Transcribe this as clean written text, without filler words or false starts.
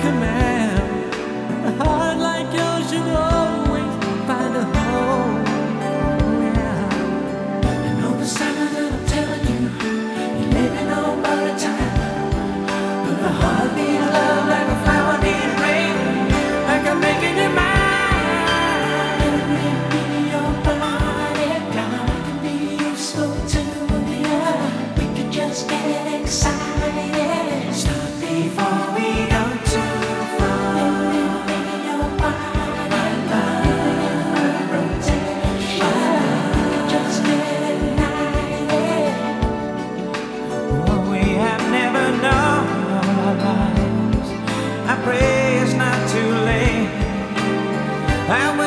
command. A heart like yours should always find a home. Yeah. And all the summer that I'm telling you, you're living on borrowed time. But a heart needs love like a flower needs rain. Like I'm making you mine. Just get excited. Stop before we go too far. Your body, love, rotation. Just get ignited. What we have never known all our lives. I pray it's not too late.